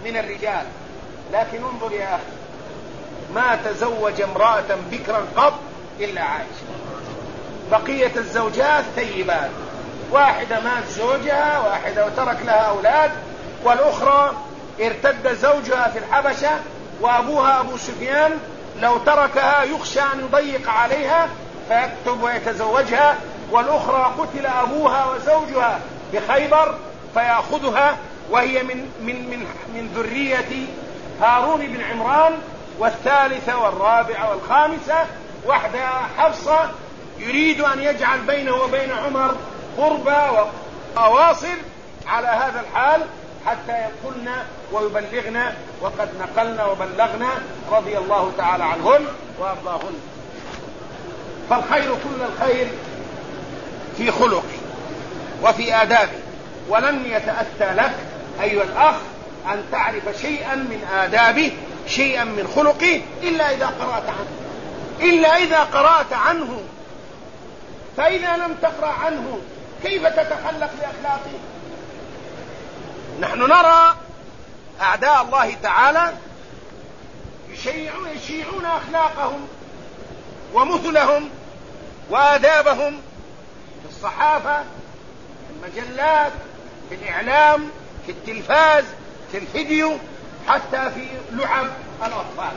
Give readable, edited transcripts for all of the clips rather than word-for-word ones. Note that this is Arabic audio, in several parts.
من الرجال. لكن انظر يا أخي، ما تزوج امرأة بكرا قط إلا عائشة، بقية الزوجات ثيبات، واحدة مات زوجها، واحدة وترك لها أولاد، والأخرى ارتد زوجها في الحبشة، وأبوها أبو سفيان لو تركها يخشى أن يضيق عليها فيكتب ويتزوجها، والأخرى قتل أبوها وزوجها بخيبر فيأخذها، وهي من ذرية هارون بن عمران. والثالثة والرابعة والخامسة واحدة حفصة يريد أن يجعل بينه وبين عمر قربة وأواصر. على هذا الحال حتى يقولنا ويبلغنا، وقد نقلنا وبلغنا رضي الله تعالى عنهن وأرضاهن. فالخير كل الخير في خلقه وفي آدابه، ولن يتأتى لك أيها الأخ أن تعرف شيئا من آدابه، شيئا من خلقه، إلا إذا قرأت عنه. فإذا لم تقرأ عنه كيف تتخلق بأخلاقه؟ نحن نرى أعداء الله تعالى يشيعون أخلاقهم ومثلهم وآدابهم في الصحافة، في المجلات، في الإعلام، في التلفاز، في الفيديو، حتى في لعب الأطفال.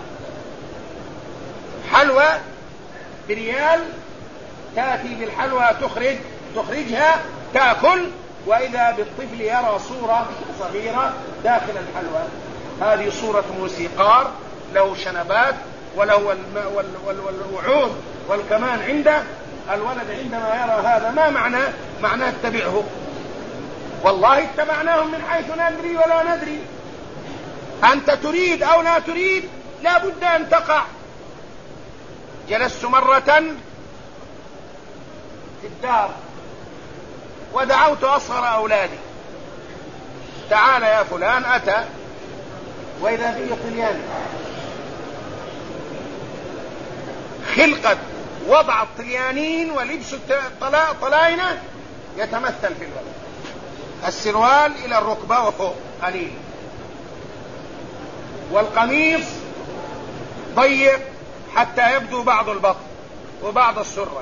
حلوى بريال، تأتي بالحلوى تخرجها تأكل، وإذا بالطفل يرى صورة صغيرة داخل الحلوى. هذه صورة موسيقار له شنبات وله والوعود والكمان عنده. الولد عندما يرى هذا ما معناه اتبعه؟ والله اتبعناهم من حيث ندري ولا ندري. أنت تريد أو لا تريد لا بد أن تقع. جلست مرة في الدار ودعوت أصغر أولادي، تعال يا فلان. أتى وإذا به طليان، خلقت وضع الطليانين ولبس طلاينة يتمثل في الولد، السروال إلى الركبة وفوق قليل، والقميص ضيق حتى يبدو بعض البطن وبعض السرة.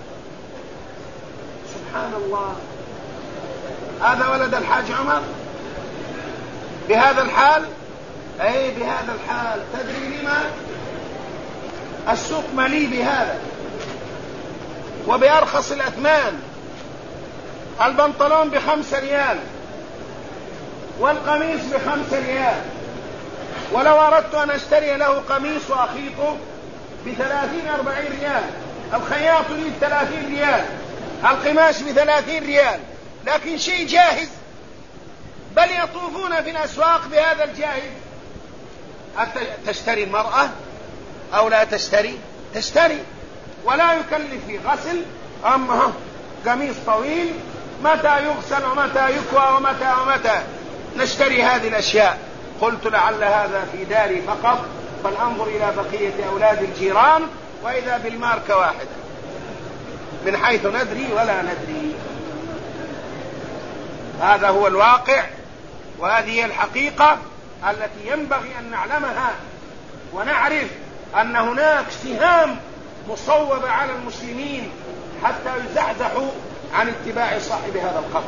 سبحان الله، هذا ولد الحاج عمر بهذا الحال؟ أي بهذا الحال. تدري لما؟ السوق مليء بهذا وبأرخص الأثمان. البنطلون ب5 ريال والقميص ب5 ريال، ولو أردت أن أشتري له قميص وأخيطه ب30-40 ريال، الخياط لي 30 ريال، القماش ب30 ريال، لكن شيء جاهز. بل يطوفون في الأسواق بهذا الجاهز. تشتري المرأة أو لا تشتري؟ تشتري، ولا يكلف في غسل. أما قميص طويل متى يغسل ومتى يكوى ومتى نشتري هذه الأشياء. قلت لعل هذا في داري فقط، فلأنظر إلى بقية أولاد الجيران، وإذا بالماركة واحدة من حيث ندري ولا ندري. هذا هو الواقع، وهذه هي الحقيقة التي ينبغي أن نعلمها، ونعرف أن هناك سهام مصوبة على المسلمين حتى يزحزحوا عن اتباع صاحب هذا القبر.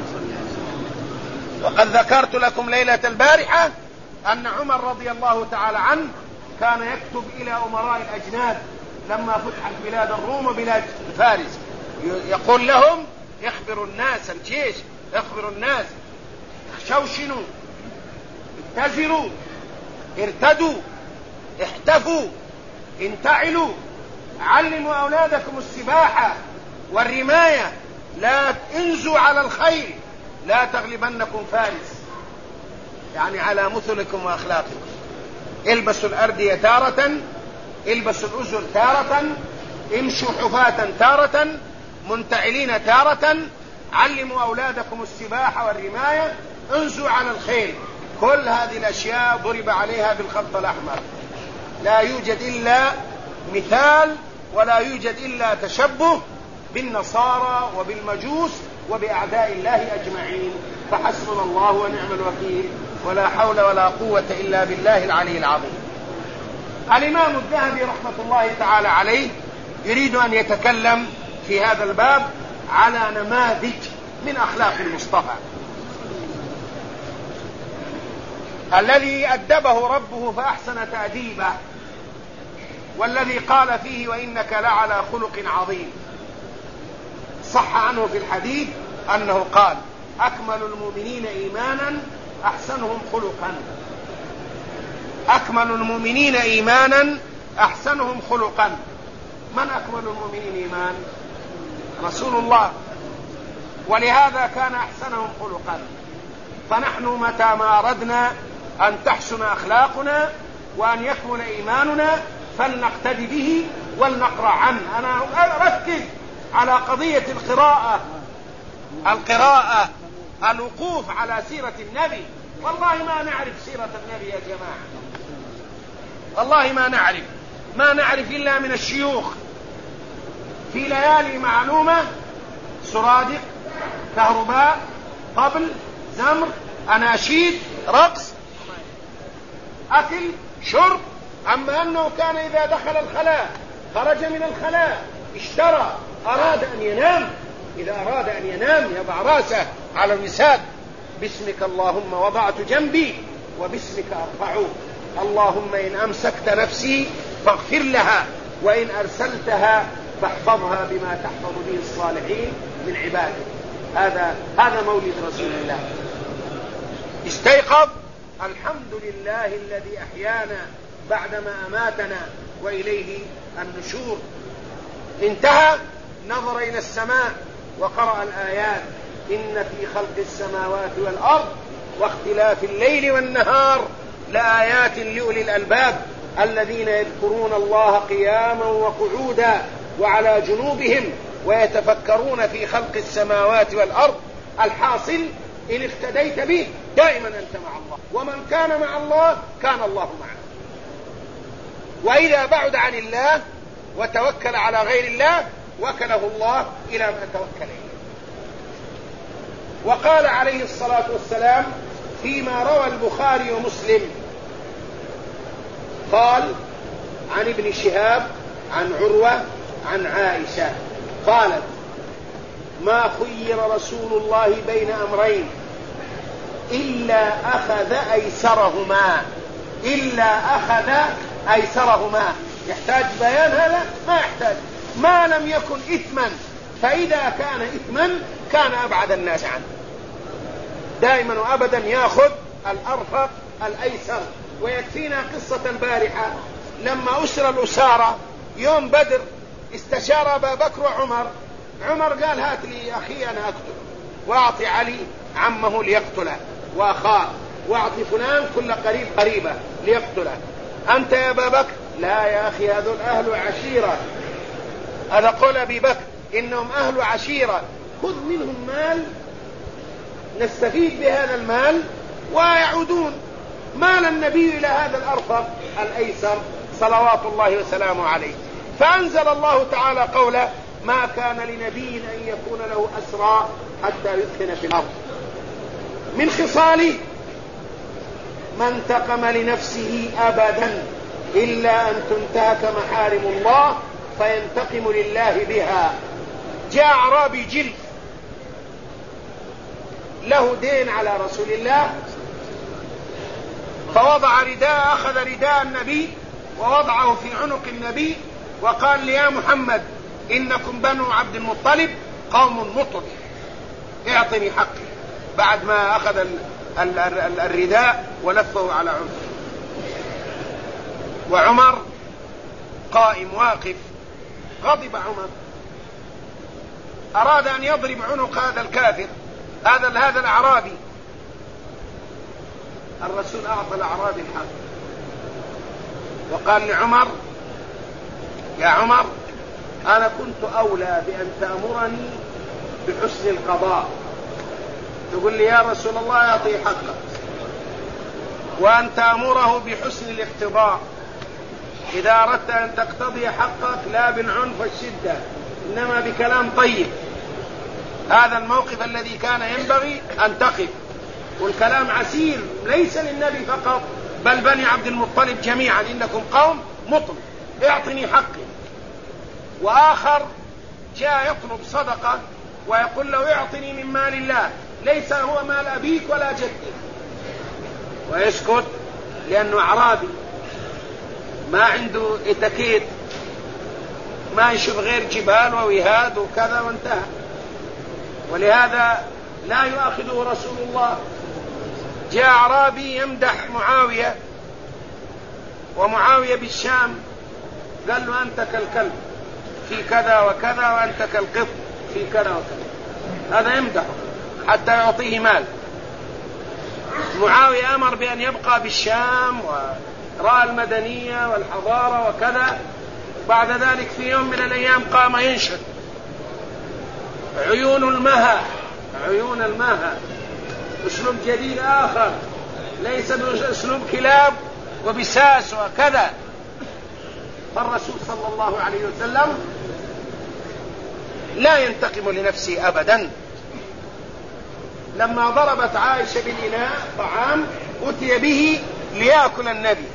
وقد ذكرت لكم ليلة البارحة أن عمر رضي الله تعالى عنه كان يكتب إلى أمراء الأجناد لما فتحت بلاد الروم وبلاد فارس، يقول لهم: اخبروا الناس، الجيش اخبروا الناس، شوشنوا، اتزروا، ارتدوا، احتفوا، انتعلوا، علموا أولادكم السباحة والرماية، لا انزوا على الخيل، لا تغلبنكم فارس، يعني على مثلكم وأخلاقكم. البسوا الأردية تارة، البسوا الأزر تارة، امشوا حفاة تارة، منتعلين تارة، علموا أولادكم السباحة والرماية، انزوا على الخيل. كل هذه الأشياء ضرب عليها بالخط الأحمر. لا يوجد إلا مثال، ولا يوجد إلا تشبه بالنصارى وبالمجوس وبأعداء الله أجمعين. فحسبنا الله ونعم الوكيل. ولا حول ولا قوة إلا بالله العلي العظيم. الإمام الذهبي رحمة الله تعالى عليه يريد أن يتكلم في هذا الباب على نماذج من أخلاق المصطفى الذي أدبه ربه فأحسن تأديبه، والذي قال فيه وإنك لعلى خلق عظيم. صح عنه في الحديث أنه قال أكمل المؤمنين إيمانا أحسنهم خلقا. أكمل المؤمنين إيمانا أحسنهم خلقا. من أكمل المؤمنين إيمان؟ رسول الله، ولهذا كان أحسنهم خلقا. فنحن متى ما أردنا أن تحسن أخلاقنا وأن يكمل إيماننا فلنقتدي به ولنقرأ عنه. أنا أركز على قضية القراءة، الوقوف على سيرة النبي. والله ما نعرف سيرة النبي يا جماعة، والله ما نعرف إلا من الشيوخ في ليالي معلومة، سرادق، كهرباء، طبل، زمر، أناشيد، رقص، أكل، شرب. أما أنه كان إذا دخل الخلاء خرج من الخلاء اشترى، أراد أن ينام، إذا أراد أن ينام يضع رأسه على الوساد، باسمك اللهم وضعت جنبي وباسمك أرفعه، اللهم إن أمسكت نفسي فاغفر لها وإن أرسلتها فاحفظها بما تحفظ به الصالحين من عبادك. هذا مولد رسول الله. استيقظ، الحمد لله الذي أحيانا بعدما أماتنا وإليه النشور. انتهى، نظر إلى السماء وقرأ الآيات إن في خلق السماوات والأرض واختلاف الليل والنهار لآيات لأولي الألباب الذين يذكرون الله قياما وقعودا وعلى جنوبهم ويتفكرون في خلق السماوات والأرض. الحاصل إن اقتديت به دائما أنت مع الله، ومن كان مع الله كان الله معه. وإذا بعد عن الله وتوكل على غير الله وكله الله إلى ما توكل إليه. وقال عليه الصلاة والسلام فيما روى البخاري ومسلم، قال عن ابن شهاب عن عروة عن عائشة قالت ما خير رسول الله بين أمرين إلا أخذ أيسرهما. يحتاج بيان هذا؟ ما يحتاج، ما لم يكن إثما، فإذا كان إثما كان أبعد الناس عنه. دائما وأبدا يأخذ الأرفق الأيسر. ويكفينا قصة البارحة لما أسر الأسارة يوم بدر، استشار أبا بكر وعمر. عمر قال هات لي أخي أنا أقتله، وأعطي علي عمه ليقتله، وأخاه، وأعطي فلان كل قريب قريبة ليقتله. أنت يا أبا بكر؟ لا يا أخي هذول أهل عشيرة. هذا قول أبي بكر إنهم أهل عشيرة، خذ منهم مال نستفيد بهذا المال ويعودون. مال النبي إلى هذا الأرفق الأيسر صلوات الله وسلامه عليه. فأنزل الله تعالى قوله ما كان لنبي أن يكون له أسرى حتى يثخن في الأرض. من خصاله ما انتقم لنفسه أبدا إلا أن تنتهك محارم الله فينتقم لله بها. جاء أعرابي جلد له دين على رسول الله، فوضع رداء، أخذ رداء النبي ووضعه في عنق النبي وقال لي يا محمد إنكم بنو عبد المطلب قوم مطر، اعطني حقي. بعد ما أخذ الرداء ولفه على عنقه، وعمر قائم واقف. غضب عمر، أراد أن يضرب عنق هذا الكافر، هذا الأعرابي. الرسول أعطى الأعرابي الحق وقال لعمر يا عمر أنا كنت أولى بأن تأمرني بحسن القضاء، تقول لي يا رسول الله أعطي حقه، وأن تأمره بحسن الاقتضاء. إذا أردت أن تقتضي حقك لا بالعنف والشدة إنما بكلام طيب. هذا الموقف الذي كان ينبغي أن تقف، والكلام عسير ليس للنبي فقط بل بني عبد المطلب جميعا: إنكم قوم مطل، اعطني حقي. وآخر جاء يطلب صدقة ويقول له: اعطني من مال الله، ليس هو مال أبيك ولا جدك، ويسكت لأنه أعرابي ما عنده اتكيت، ما يشوف غير جبال ووهاد وكذا وانتهى. ولهذا لا يؤاخذه رسول الله. جاء أعرابي يمدح معاوية، ومعاوية بالشام، قال له: أنت كالكلب في كذا وكذا، وأنت كالقط في كذا وكذا. هذا يمدحه حتى يعطيه مال. معاوية أمر بأن يبقى بالشام ورأى المدنية والحضارة وكذا. بعد ذلك في يوم من الأيام قام ينشد: عيون المها، عيون المها، أسلوب جديد آخر ليس بأسلوب كلاب وبساس وكذا. فالرسول صلى الله عليه وسلم لا ينتقم لنفسه أبدا. لما ضربت عائشة بالإناء طعام أتي به ليأكل النبي،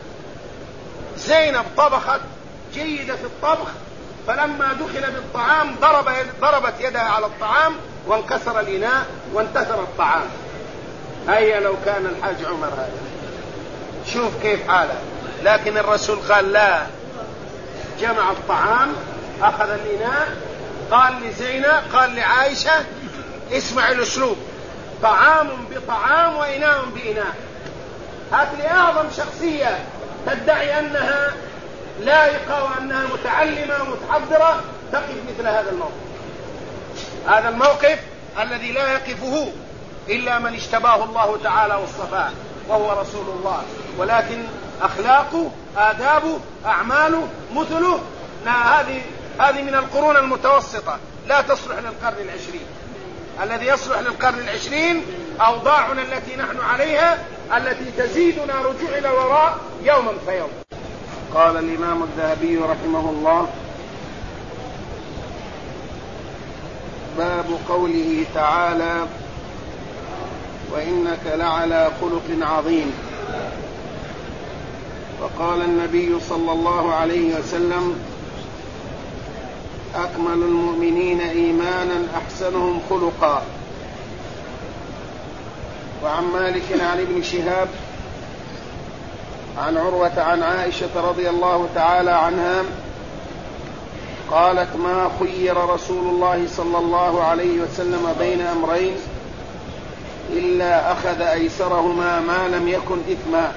زينب طبخت جيدة في الطبخ، فلما دخل بالطعام ضربت يدها على الطعام وانكسر الإناء وانتثر الطعام. هيا لو كان الحاج عمر هذا، شوف كيف حاله. لكن الرسول قال لا، جمع الطعام، أخذ الإناء، قال لزينب، قال لعائشة: اسمع الأسلوب، طعام بطعام وإناء بإناء. هات لي أعظم شخصية تدعي أنها لائقة وأنها متعلمة ومتحضرة تقف مثل هذا الموقف. هذا الموقف الذي لا يقفه إلا من اشتباه الله تعالى واصطفاه، وهو رسول الله. ولكن أخلاقه، آدابه، أعماله، مثله، هذه من القرون المتوسطة، لا تصلح للقرن العشرين. الذي يصلح للقرن العشرين أوضاعنا التي نحن عليها، التي تزيدنا رجوع إلى الوراء يوما فيوم. قال الإمام الذهبي رحمه الله: باب قوله تعالى: وإنك لعلى خلق عظيم. وقال النبي صلى الله عليه وسلم: أكمل المؤمنين إيمانا أحسنهم خلقا. وعن مالك عن ابن شهاب عن عروة عن عائشة رضي الله تعالى عنها قالت: ما خير رسول الله صلى الله عليه وسلم بين أمرين إلا أخذ أيسرهما ما لم يكن إثما،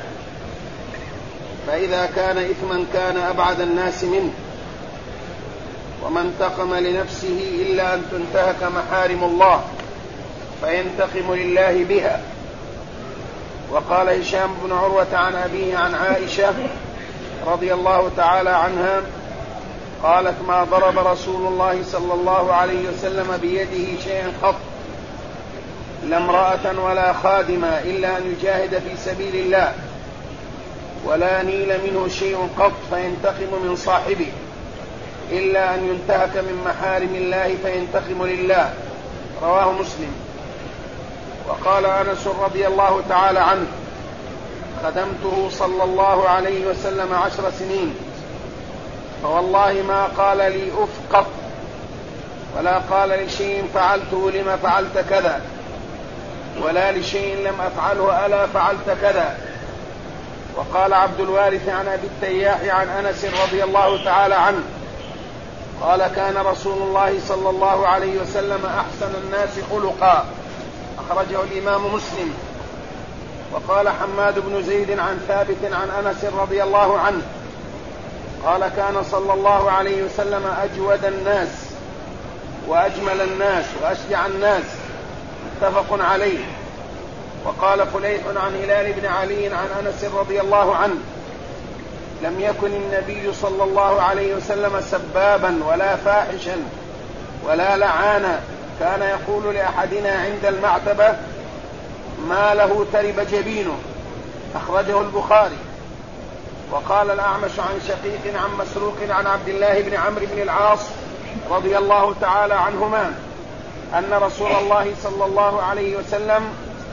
فإذا كان إثما كان أبعد الناس منه، وما انتقم لنفسه إلا أن تنتهك محارم الله فينتقم لله بها. وقال هشام بن عروة عن أبيه عن عائشة رضي الله تعالى عنها قالت: ما ضرب رسول الله صلى الله عليه وسلم بيده شيئا قط، لا امرأة ولا خادما، إلا أن يجاهد في سبيل الله، ولا نيل منه شيء قط فينتقم من صاحبه، إلا أن ينتهك من محارم الله فينتقم لله. رواه مسلم. وقال أنس رضي الله تعالى عنه: خدمته صلى الله عليه وسلم 10 سنين، فوالله ما قال لي أف قط، ولا قال لشيء فعلته لما فعلت كذا، ولا لشيء لم أفعله ألا فعلت كذا. وقال عبد الوارث عن أبي التياح عن أنس رضي الله تعالى عنه قال: كان رسول الله صلى الله عليه وسلم أحسن الناس خلقا. أخرجه الإمام مسلم. وقال حماد بن زيد عن ثابت عن أنس رضي الله عنه قال: كان صلى الله عليه وسلم أجود الناس وأجمل الناس وأشجع الناس. متفق عليه. وقال فليح عن هلال بن علي عن أنس رضي الله عنه: لم يكن النبي صلى الله عليه وسلم سبابا ولا فاحشا ولا لعانا، كان يقول لأحدنا عند المعتبة: ما له ترب جبينه. أخرجه البخاري. وقال الأعمش عن شقيق عن مسروق عن عبد الله بن عمرو بن العاص رضي الله تعالى عنهما أن رسول الله صلى الله عليه وسلم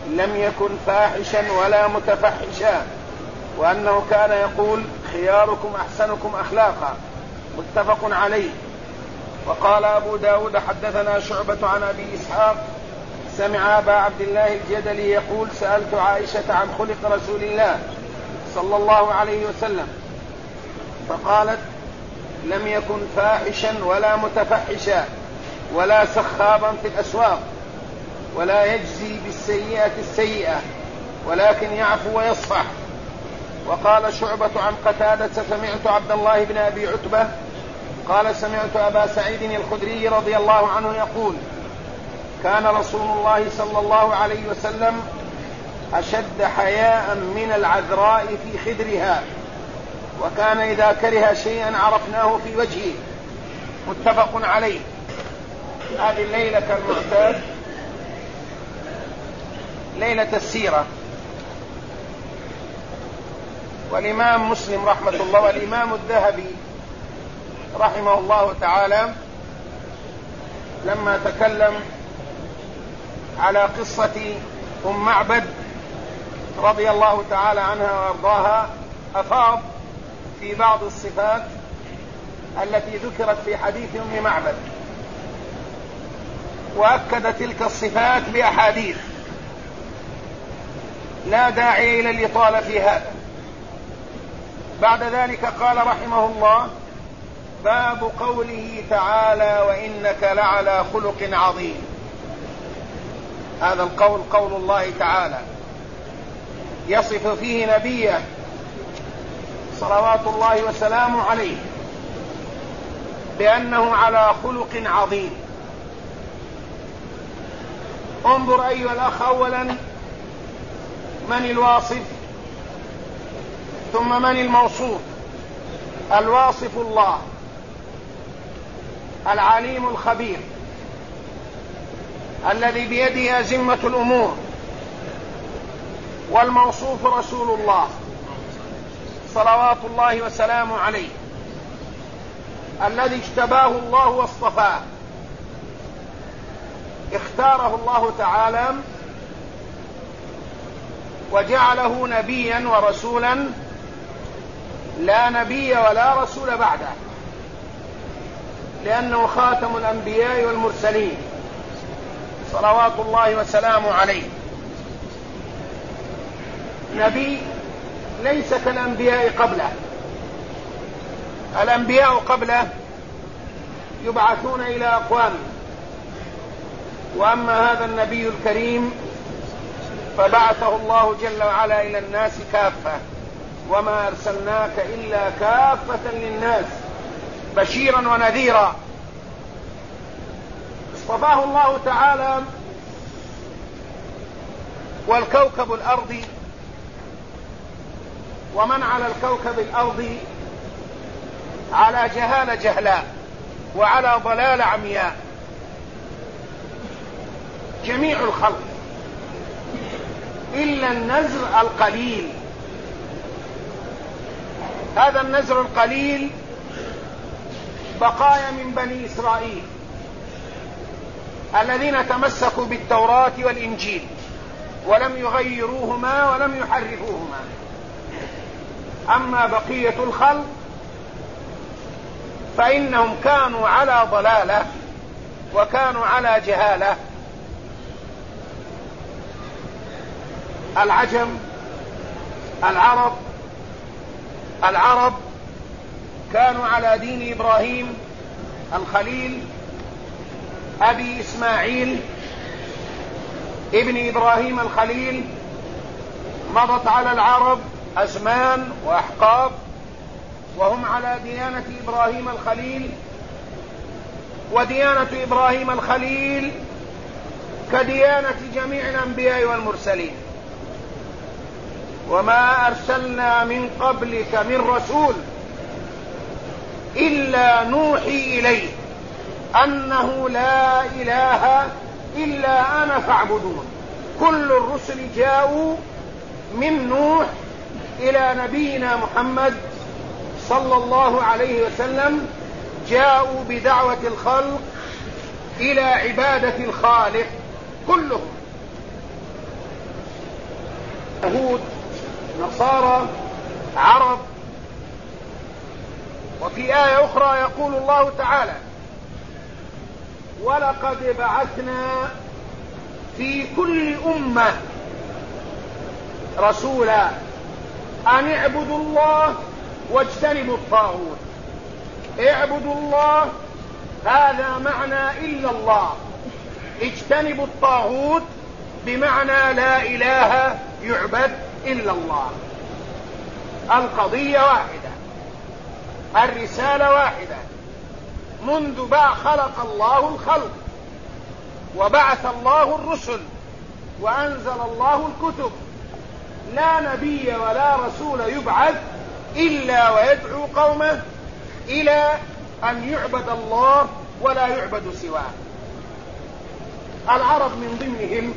لم يكن فاحشا ولا متفحشا، وأنه كان يقول خياركم أحسنكم أخلاقا، متفق عليه. وقال أبو داود حدثنا شعبة عن أبي إسحاق سمع أبا عبد الله الجدلي يقول سألت عائشة عن خلق رسول الله صلى الله عليه وسلم فقالت لم يكن فاحشا ولا متفحشا ولا سخابا في الأسواق ولا يجزي بالسيئة السيئة ولكن يعفو ويصفح. وقال شعبة عن قتادة سمعت عبد الله بن أبي عتبة قال سمعت أبا سعيد الخدري رضي الله عنه يقول كان رسول الله صلى الله عليه وسلم أشد حياء من العذراء في خدرها، وكان إذا كره شيئا عرفناه في وجهه، متفق عليه. هذه الليلة كالمعتاد ليلة السيرة، والإمام مسلم رحمة الله والإمام الذهبي رحمه الله تعالى لما تكلم على قصة أم معبد رضي الله تعالى عنها وأرضاها أفاض في بعض الصفات التي ذكرت في حديث أم معبد، وأكد تلك الصفات بأحاديث، لا داعي إلى الإطالة في هذا. بعد ذلك قال رحمه الله باب قوله تعالى وإنك لعلى خلق عظيم. هذا القول قول الله تعالى يصف فيه نبيه صلوات الله وسلامه عليه بأنه على خلق عظيم. انظر أيها الأخ أولا من الواصف ثم من الموصوف. الواصف الله العليم الخبير الذي بيده أزمة الأمور، والموصوف رسول الله صلوات الله وسلامه عليه الذي اجتباه الله واصطفاه، اختاره الله تعالى وجعله نبيا ورسولا لا نبي ولا رسول بعده، لأنه خاتم الأنبياء والمرسلين صلوات الله وسلامه عليه. نبي ليس كالأنبياء قبله، الأنبياء قبله يبعثون إلى أقوام، وأما هذا النبي الكريم فبعثه الله جل وعلا إلى الناس كافة، وما أرسلناك إلا كافة للناس بشيرا ونذيرا. اصطفاه الله تعالى والكوكب الأرضي ومن على الكوكب الأرضي على جهالة جهلاء وعلى ضلال عمياء، جميع الخلق إلا النزر القليل. هذا النزر القليل بقايا من بني إسرائيل الذين تمسكوا بالتوراة والإنجيل ولم يغيروهما ولم يحرفوهما. أما بقية الخلق فإنهم كانوا على ضلالة وكانوا على جهالة. العجم العرب كانوا على دين إبراهيم الخليل أبي إسماعيل ابن إبراهيم الخليل. مضت على العرب أزمان وأحقاب وهم على ديانة إبراهيم الخليل، وديانة إبراهيم الخليل كديانة جميع الأنبياء والمرسلين. وما أرسلنا من قبلك من رسول إلا نوحي إليه أنه لا إله إلا أنا فاعبدون. كل الرسل جاءوا من نوح إلى نبينا محمد صلى الله عليه وسلم، جاءوا بدعوة الخلق إلى عبادة الخالق كلهم. يهود، نصارى، عرب. وفي آية أخرى يقول الله تعالى: ولقد بعثنا في كل أمة رسولا أن اعبدوا الله واجتنبوا الطاغوت. اعبدوا الله هذا معنى إلا الله، اجتنبوا الطاغوت بمعنى لا إله يعبد إلا الله. القضية واحدة، الرسالة واحدة. منذ خلق الله الخلق وبعث الله الرسل وأنزل الله الكتب، لا نبي ولا رسول يبعث إلا ويدعو قومه إلى أن يعبد الله ولا يعبد سواه. العرب من ضمنهم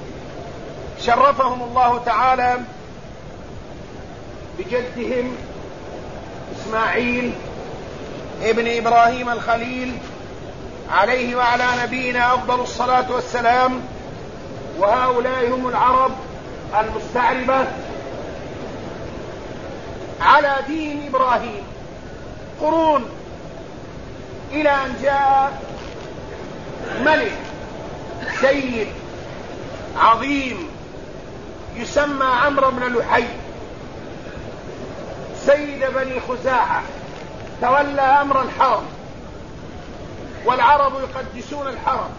شرفهم الله تعالى بجدهم إسماعيل ابن إبراهيم الخليل عليه وعلى نبينا أفضل الصلاة والسلام. وهؤلاء هم العرب المستعربة على دين إبراهيم قرون، إلى أن جاء ملك سيد عظيم يسمى عمرو بن لحي سيد بني خزاعة، تولى أمر الحرم. والعرب يقدسون الحرم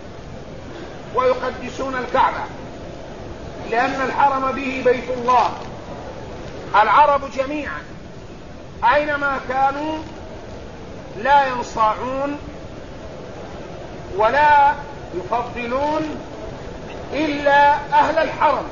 ويقدسون الكعبة، لأن الحرم به بيت الله. العرب جميعا أينما كانوا لا ينصاعون ولا يفضلون إلا أهل الحرم.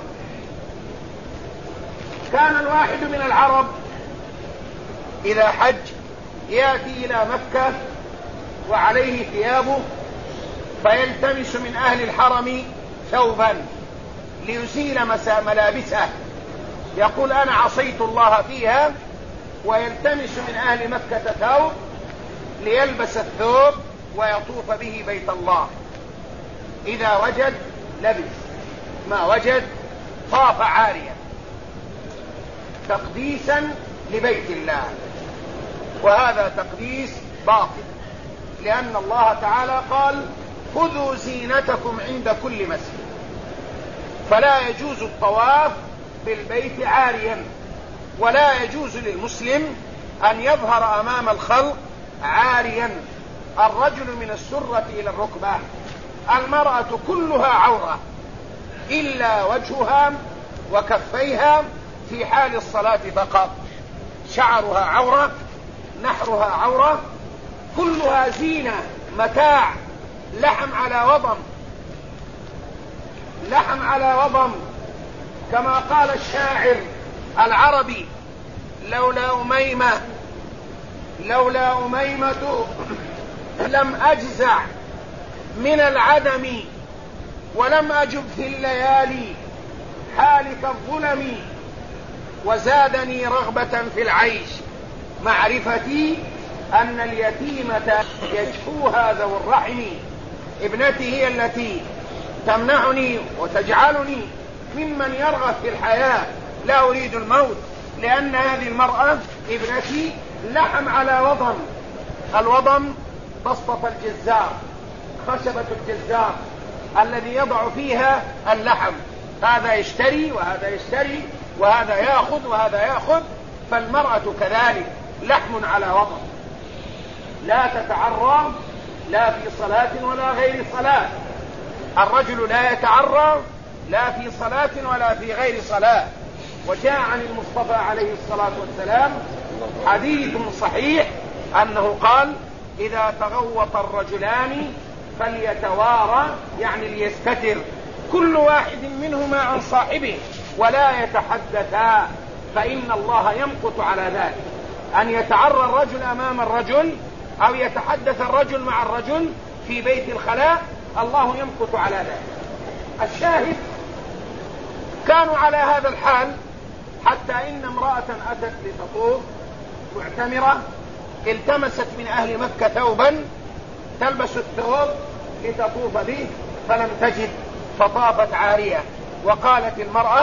كان الواحد من العرب إذا حج يأتي إلى مكة وعليه ثيابه، فيلتمس من أهل الحرم ثوبا ليزيل ملابسه، يقول أنا عصيت الله فيها، ويلتمس من أهل مكة ثوب ليلبس الثوب ويطوف به بيت الله. إذا وجد لبس، ما وجد طاف عاريا تقديسا لبيت الله. وهذا تقديس باطل، لأن الله تعالى قال: خذوا زينتكم عند كل مسجد. فلا يجوز الطواف بالبيت عاريا، ولا يجوز للمسلم أن يظهر أمام الخلق عاريا. الرجل من السرة إلى الركبة، المرأة كلها عورة إلا وجهها وكفيها في حال الصلاة فقط. شعرها عورة، نحرها عورة، كلها زينة متاع، لحم على وضم، لحم على وضم، كما قال الشاعر العربي: لولا أميمة لم أجزع من العدم، ولم أجب في الليالي حالك الظلم، وزادني رغبة في العيش معرفتي أن اليتيمة يشكوها ذو الرحم. ابنتي هي التي تمنعني وتجعلني ممن يرغب في الحياة، لا أريد الموت، لأن هذه المرأة ابنتي لحم على وضم. الوضم بسطة الجزار، خشبة الجزار الذي يضع فيها اللحم، هذا يشتري وهذا يشتري، وهذا يأخذ وهذا يأخذ. فالمرأة كذلك لحم على وضم، لا تتعرى لا في صلاة ولا غير صلاة. الرجل لا يتعرى لا في صلاة ولا في غير صلاة. وجاء عن المصطفى عليه الصلاة والسلام حديث صحيح أنه قال: إذا تغوط الرجلان فليتوارى، يعني ليستتر كل واحد منهما عن صاحبه ولا يتحدثا، فإن الله يمقت على ذلك. أن يتعرى الرجل أمام الرجل أو يتحدث الرجل مع الرجل في بيت الخلاء، الله يمقت على ذلك. الشاهد كانوا على هذا الحال، حتى إن امرأة أتت لتطوف معتمرة، التمست من أهل مكة ثوبا تلبس الثوب لتطوف به، فلم تجد فطافت عارية. وقالت المرأة: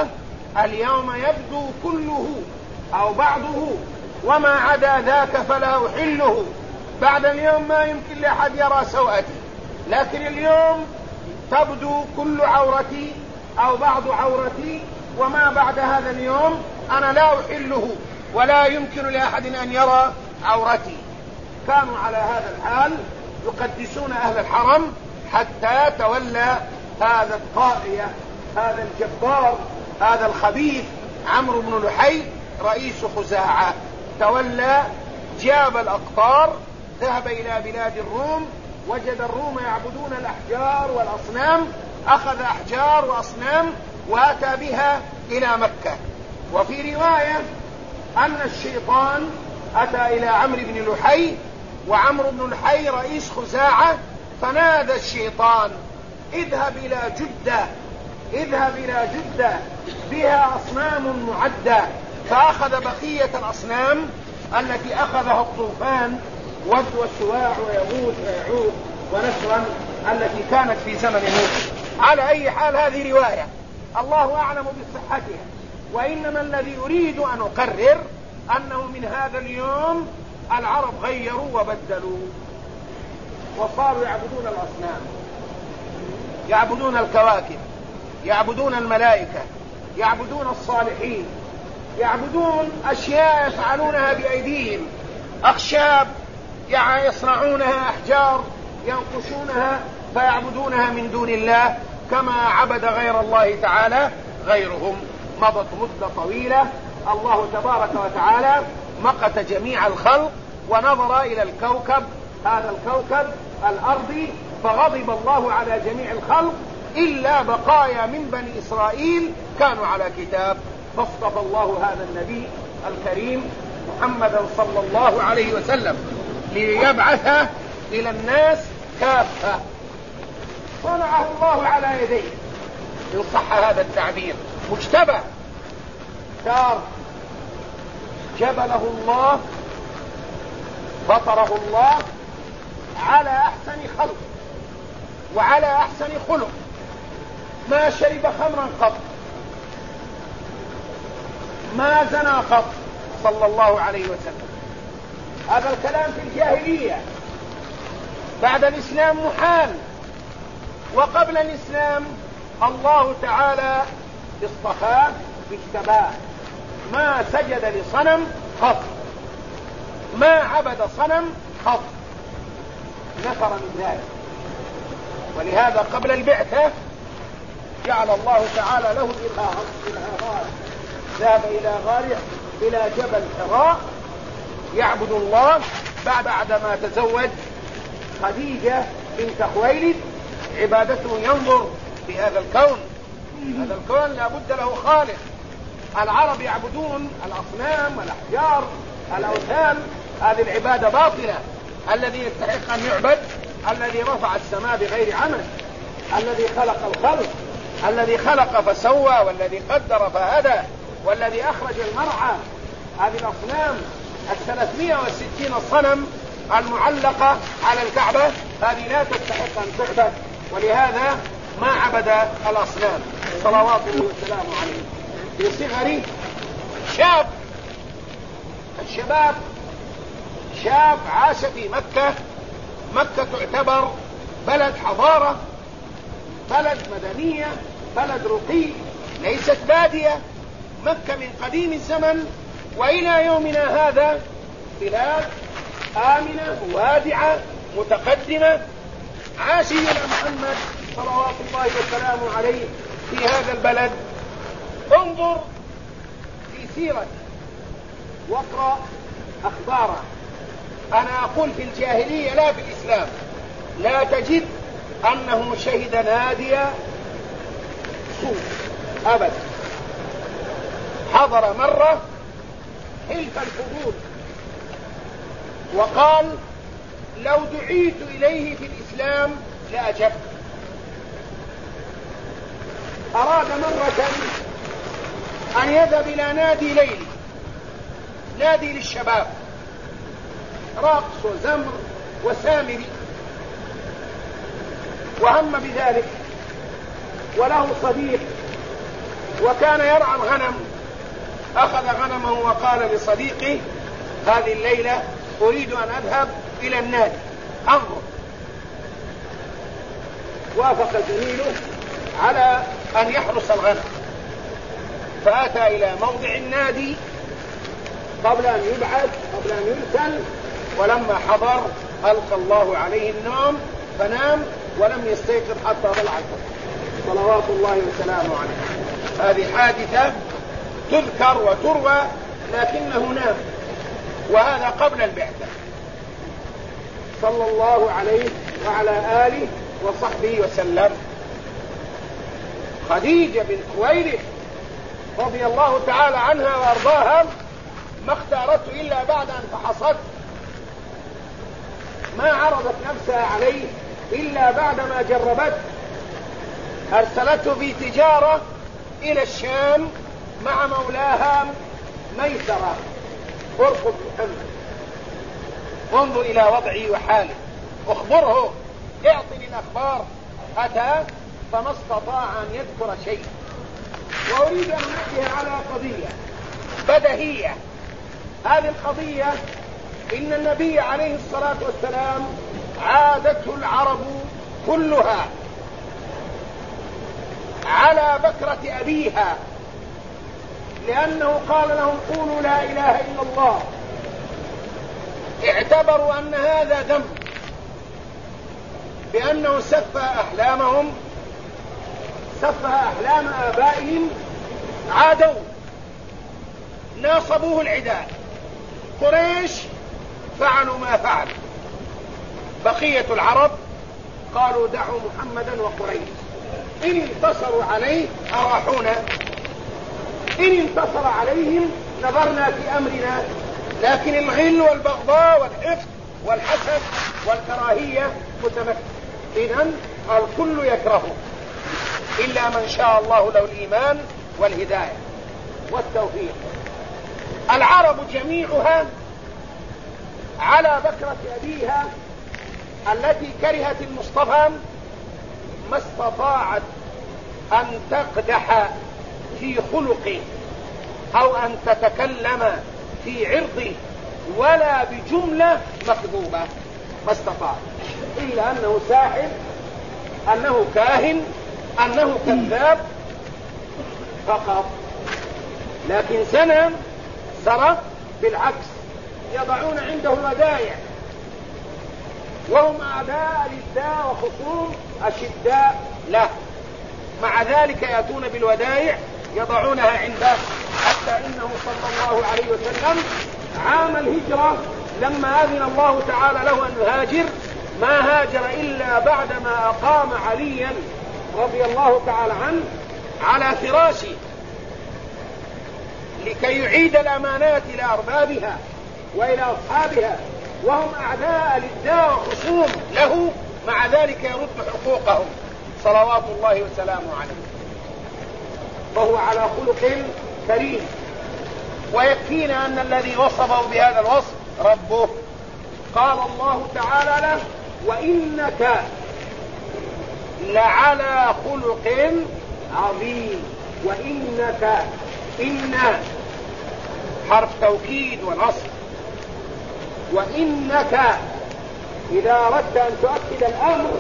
اليوم يبدو كله أو بعضه، وما عدا ذاك فلا أحله. بعد اليوم ما يمكن لأحد يرى سوءتي، لكن اليوم تبدو كل عورتي أو بعض عورتي، وما بعد هذا اليوم أنا لا أحله ولا يمكن لأحد أن يرى عورتي. كانوا على هذا الحال يقدسون أهل الحرم، حتى تولى هذا الطاغية، هذا الجبار، هذا الخبيث عمرو بن لحي رئيس خزاعة، تولى، جاب الأقطار، ذهب إلى بلاد الروم، وجد الروم يعبدون الأحجار والأصنام، أخذ أحجار وأصنام وأتى بها إلى مكة. وفي رواية أن الشيطان أتى إلى عمرو بن لحي، وعمرو بن لحي رئيس خزاعة، فنادى الشيطان: اذهب إلى جدة، اذهب إلى جدة بها أصنام معدة. فأخذ بقية الأصنام التي أخذها الطوفان، ود وسواع ويغوث ويعوق ونسرا، التي كانت في زمن موسى. على أي حال هذه رواية الله أعلم بصحتها، وإنما الذي أريد أن أقرر أنه من هذا اليوم العرب غيروا وبدلوا، وصاروا يعبدون الأصنام، يعبدون الكواكب، يعبدون الملائكة، يعبدون الصالحين، يعبدون أشياء يفعلونها بأيديهم، أخشاب يصنعونها، أحجار ينقشونها، فيعبدونها من دون الله كما عبد غير الله تعالى غيرهم. مضت مدة طويلة، الله تبارك وتعالى مقت جميع الخلق ونظر إلى الكوكب، هذا الكوكب الأرضي، فغضب الله على جميع الخلق إلا بقايا من بني إسرائيل كانوا على كتاب، فاصطفى الله هذا النبي الكريم محمدا صلى الله عليه وسلم ليبعث إلى الناس كافة. صنعه الله على يديه إن صح هذا التعبير، مجتبى، كار، جبله الله، فطره الله على أحسن خلق وعلى أحسن خلق، ما شرب خمرا قط، ما زنى قط، صلى الله عليه وسلم. هذا الكلام في الجاهلية، بعد الإسلام محال، وقبل الإسلام الله تعالى اصطفاه واجتباه، ما سجد لصنم قط، ما عبد صنم قط، نفر من ذلك. ولهذا قبل البعثة جعل الله تعالى له الإلهامات، ذهب إلى غار، إلى جبل حراء يعبد الله بعدما تزوج خديجة بنت خويلد. عبادته ينظر في هذا الكون، هذا الكون لا بد له خالق. العرب يعبدون الأصنام والأحجار، الأوثان، هذه العبادة باطلة. الذي يستحق أن يعبد الذي رفع السماء بغير عمل، الذي خلق الخلق، الذي خلق فسوى، والذي قدر فهدى، والذي أخرج المرعى. هذه الأصنام 360 صنم المعلقة على الكعبة هذه لا تستحق أن تعبد، ولهذا ما عبد الأصنام صلوات الله وسلامه عليه. في صغره شاب، الشباب شاب عاش في مكة. مكة تعتبر بلد حضارة، بلد مدنية، بلد رقي، ليست بادية. مكة من قديم الزمن وإلى يومنا هذا بلاد آمنة وادعة متقدمة. عاش سيدنا محمد صلوات الله وسلامه عليه في هذا البلد. انظر في سيرته واقرأ أخباره. أنا أقول في الجاهلية لا في الإسلام، لا تجد أنه شهد نادي سوء أبدا. حضر مرة حلف الحدود وقال: لو دعيت إليه في الإسلام لأجبت. أراد مرة أن يذهب إلى نادي ليلي، نادي للشباب، رقص وزمر وسامري، وهم بذلك، وله صديق وكان يرعى الغنم، أخذ غنمه وقال لصديقه هذه الليلة أريد أن أذهب إلى النادي أنظر. وافق زميله على أن يحرس الغنم، فأتى إلى موضع النادي قبل أن يبعث، قبل أن يرسل، ولما حضر ألقى الله عليه النوم فنام ولم يستيقظ حتى طلع الفجر صلوات الله وسلامه عليه. هذه حادثة تذكر وتروى لكنه نام، وهذا قبل البعثة صلى الله عليه وعلى آله وصحبه وسلم. خديجة بنت خويلد رضي الله تعالى عنها وأرضاها ما اختارته إلا بعد أن فحصت، ما عرضت نفسها عليه إلا بعدما جربت. أرسلته في تجارة إلى الشام مع مولاها ميسرة. ارقب محمد، انظر إلى وضعه وحاله، اخبره، اعطني الأخبار. أتى فما استطاع أن يذكر شيء. وأريد أن نحكي على قضية بديهية. هذه القضية إن النبي عليه الصلاة والسلام عادته العرب كلها على بكرة أبيها، لأنه قال لهم قولوا لا إله إلا الله. اعتبروا أن هذا ذنب، بأنه سفه أحلامهم، سفه أحلام آبائهم، عادوا ناصبوه العداء. قريش فعلوا ما فعلوا، بقية العرب قالوا دعوا محمدا وقريش، إن انتصروا عليه أراحونا، إن انتصر عليهم نظرنا في أمرنا. لكن الغل والبغضاء والحقد والحسد والكراهية متمكن. إذن الكل يكرهه إلا من شاء الله له الإيمان والهداية والتوفيق. العرب جميعها على بكرة أبيها التي كرهت المصطفى ما استطاعت أن تقدح في خلقه أو أن تتكلم في عرضه ولا بجملة مكذوبة، ما استطاع، إلا أنه ساحر، أنه كاهن، أنه كذاب فقط. لكن سنة سرى بالعكس، يضعون عنده الودائع، وهم أعداء لله وخصوم أشداء له، مع ذلك يأتون بالودائع يضعونها عنده. حتى إنه صلى الله عليه وسلم عام الهجرة لما أذن الله تعالى له أن يهاجر ما هاجر إلا بعدما أقام عليا رضي الله تعالى عنه على فراشه لكي يعيد الأمانات إلى أربابها وإلى أصحابها، وهم أعداء لله وخصوم له، مع ذلك يرد حقوقهم صلوات الله وسلامه عليه. فهو على خلق كريم، ويكفينا أن الذي وصفه بهذا الوصف ربه. قال الله تعالى له وإنك لعلى خلق عظيم. وإنك، إن حرف توكيد ونصب، وإنك إذا أردت أن تؤكد الأمر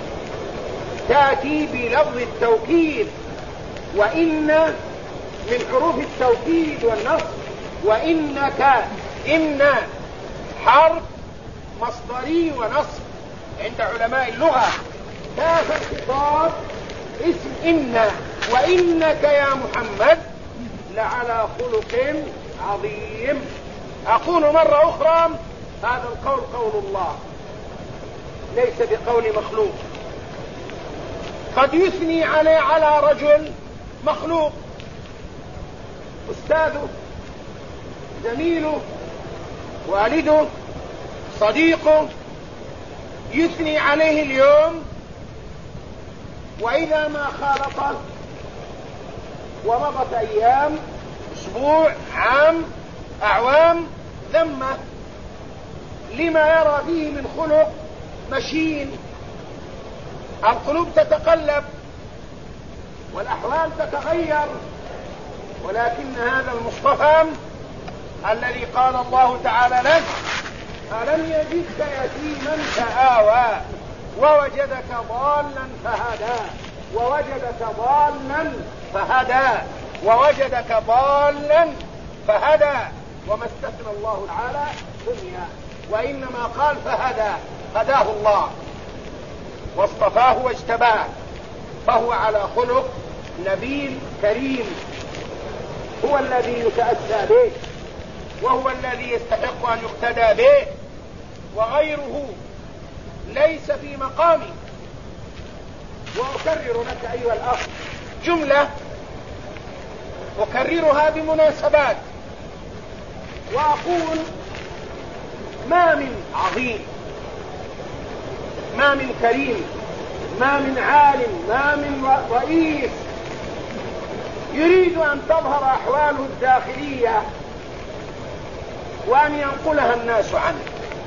تأتي بلفظ التوكيد، وإن من حروف التوكيد والنصب. وإنك، إن حرف مصدري ونصب عند علماء اللغة. كاف الخطاب اسم إن. وإنك يا محمد لعلى خلق عظيم. أقول مرة أخرى هذا القول قول الله ليس بقول مخلوق. قد يثني على رجل مخلوق، أستاذه، زميله، والده، صديقه، يثني عليه اليوم، وإذا ما خالطه ومضت أيام، أسبوع، عام، أعوام، ذمه لما يرى فيه من خلق مشين. القلوب تتقلب والأحوال تتغير ولكن هذا المصطفى الذي قال الله تعالى له: ألم يجدك يتيما فآوى ووجدك ضالا فهدى ووجدك ضالا فهدى ووجدك ضالا فهدى. وما استثنى الله تعالى دنيا، وإنما قال فهدى، هداه الله واصطفاه واجتباه، فهو على خلق نبيل كريم، هو الذي يتأسى به وهو الذي يستحق أن يقتدى به، وغيره ليس في مقامه. وأكرر لك أيها الأخ جملة أكررها بمناسبات، وأقول: ما من عظيم، ما من كريم، ما من عالم، ما من رئيس يريد أن تظهر أحواله الداخلية وأن ينقلها الناس عنه.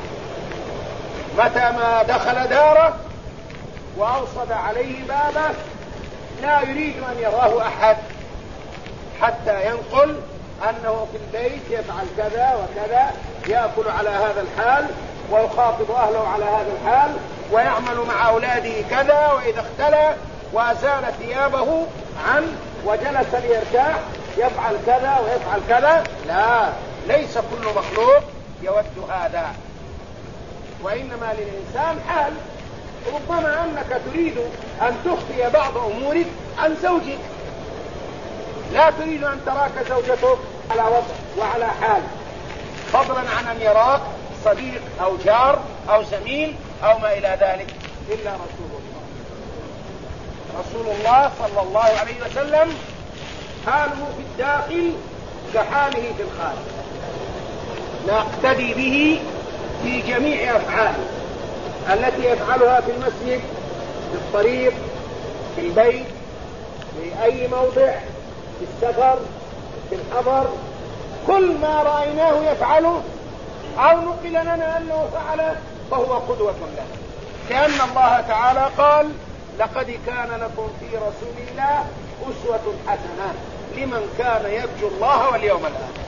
متى ما دخل داره وأوصد عليه بابه لا يريد أن يراه أحد حتى ينقل أنه في البيت يفعل كذا وكذا، يأكل على هذا الحال ويخاطب أهله على هذا الحال ويعمل مع أولاده كذا، وإذا اختلى وأزال ثيابه عنه وجلس ليرتاح يفعل كذا ويفعل كذا. لا، ليس كل مخلوق يود هذا، وإنما للإنسان حال. ربما أنك تريد أن تخفي بعض أمورك عن زوجك، لا تريد أن تراك زوجتك على وضع وعلى حال، فضلا عن أن يراك صديق أو جار أو زميل أو ما إلى ذلك، إلا رسول الله صلى الله عليه وسلم حاله في الداخل كحاله في الخارج، نقتدي به في جميع أفعاله التي يفعلها في المسجد، في الطريق، في البيت، في أي موضع، في السفر، في الحضر. كل ما رأيناه يفعله أو نقل لنا أنه فعله فهو قدوة لنا، لأن الله تعالى قال: لقد كان لكم في رسول الله أسوة حسنة لمن كان يرجو الله واليوم الآخر.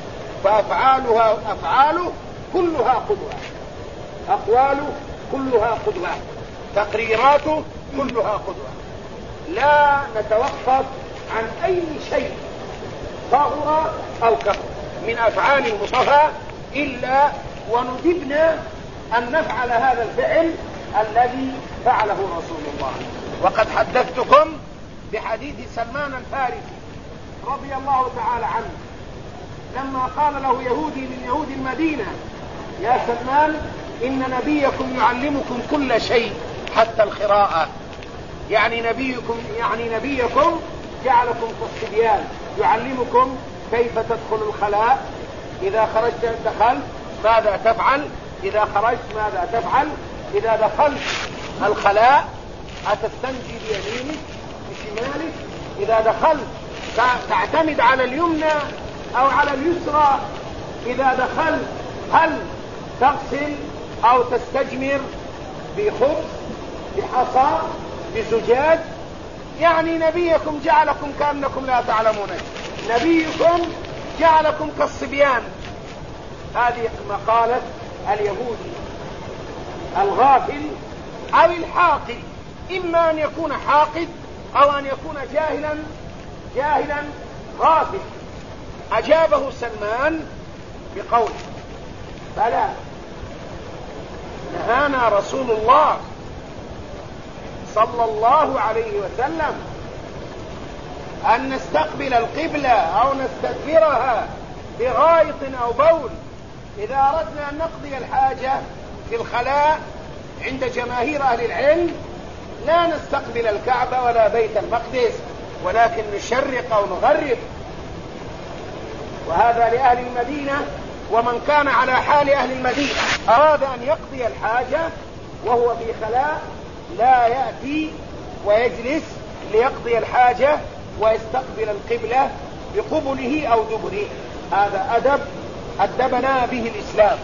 فأفعاله كلها قدوة، أقواله كلها قدوة، تقريراته كلها قدوة. لا نتوقف عن أي شيء صغر أو كبر من أفعال المصطفى إلا وندبنا أن نفعل هذا الفعل الذي فعله رسول الله. وقد حدثتكم بحديث سلمان الفارسي رضي الله تعالى عنه لما قال له يهودي من يهود المدينة: يا سلمان، إن نبيكم يعلمكم كل شيء حتى القراءة. يعني نبيكم جعلكم كالصبيان، يعلمكم كيف تدخل الخلاء، إذا خرجت دخلت ماذا تفعل، إذا خرجت ماذا تفعل، إذا دخلت الخلاء أتستنجي بيمينك بشمالك، إذا دخلت تعتمد على اليمنى أو على اليسرى، إذا دخلت هل تغسل أو تستجمر بخبز بحصى بزجاج. يعني نبيكم جعلكم كأنكم لا تعلمون، نبيكم جعلكم كالصبيان. هذه مقالة اليهودي الغافل أو الحاقد، إما أن يكون حاقد أو أن يكون جاهلا غافل. أجابه سلمان بقوله: بلى، نهانا رسول الله صلى الله عليه وسلم أن نستقبل القبلة أو نستدبرها بغائط أو بول إذا أردنا أن نقضي الحاجة في الخلاء. عند جماهير أهل العلم لا نستقبل الكعبة ولا بيت المقدس، ولكن نشرق أو نغرب. وهذا لأهل المدينة، ومن كان على حال أهل المدينة أراد أن يقضي الحاجة وهو في خلاء لا يأتي ويجلس ليقضي الحاجة ويستقبل القبلة بقبله أو دبره. هذا أدب أدبنا به الإسلام.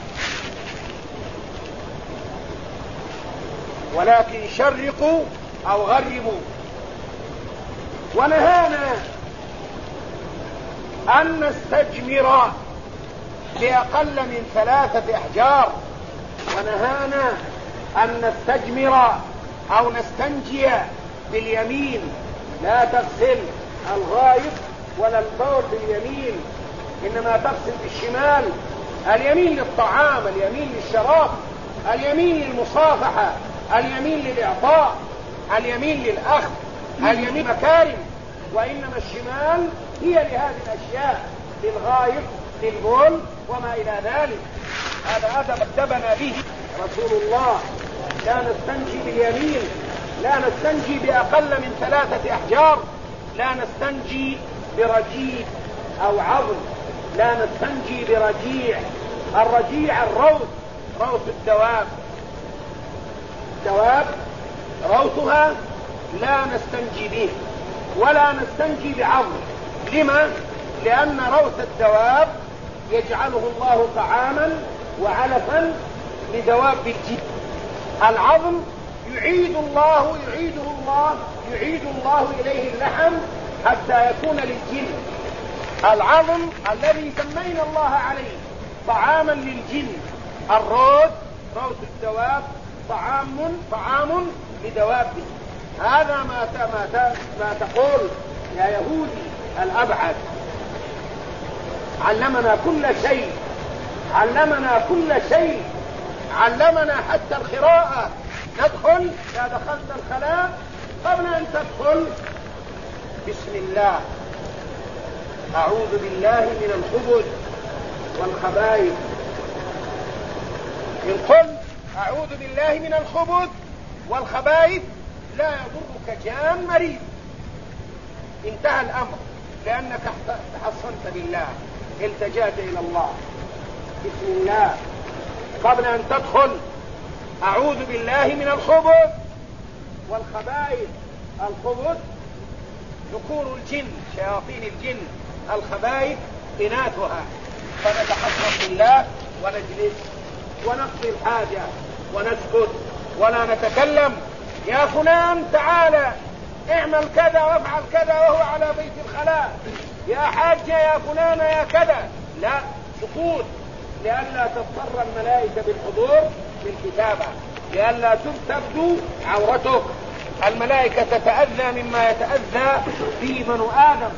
ولكن شرقوا أو غربوا. ونهانا أن نستجمر بأقل من 3 أحجار، ونهانا أن نستجمر أو نستنجي باليمين، لا تغسل الغائط ولا البول باليمين، إنما تغسل بالشمال. اليمين للطعام، اليمين للشراب، اليمين للمصافحة، اليمين للإعطاء، اليمين للأخذ، اليمين مكارم، وإنما الشمال هي لهذه الأشياء، للغائط، للبول وما إلى ذلك. هذا أدب ادبنا به رسول الله. لا نستنجي باليمين، لا نستنجي بأقل من 3 أحجار، لا نستنجي برجيع أو عظم، لا نستنجي برجيع. الرجيع الروث، روث الدواب، دواب روثها لا نستنجي به، ولا نستنجي بعظم. لما؟ لأن روث الدواب يجعله الله طعاما وعلفا لدواب الجن. العظم يعيد الله إليه اللحم حتى يكون للجن. العظم الذي سمينا الله عليه طعاما للجن، الروث، روث الدواب طعام لدوابه. هذا ما تقول يا يهودي الأبعد. علمنا كل شيء، علمنا كل شيء، علمنا حتى القراءة. ندخل، إذا دخلت الخلاء قبل أن تدخل بسم الله، أعوذ بالله من الخبث والخبائث. إن قلت أعوذ بالله من الخبث والخبائث لا يضرك جان مريض، انتهى الأمر، لأنك تحصنت بالله، التجأت إلى الله. بسم الله قبل أن تدخل، أعوذ بالله من الخبث والخبائث. الخبث ذكور الجن، شياطين الجن، الخبائث إناثها. فنتحصن بالله ونجلس ونقضي الحاجة ونسكت ولا نتكلم. يا فلان تعالى اعمل كذا وافعل كذا وهو على بيت الخلاء. يا حاجة يا فلانة يا كذا، لا، سكوت، لئلا تضطر الملائكة بالحضور بالكتابة، لئلا تبدو عورتك. الملائكة تتأذى مما يتأذى به بنو آدم.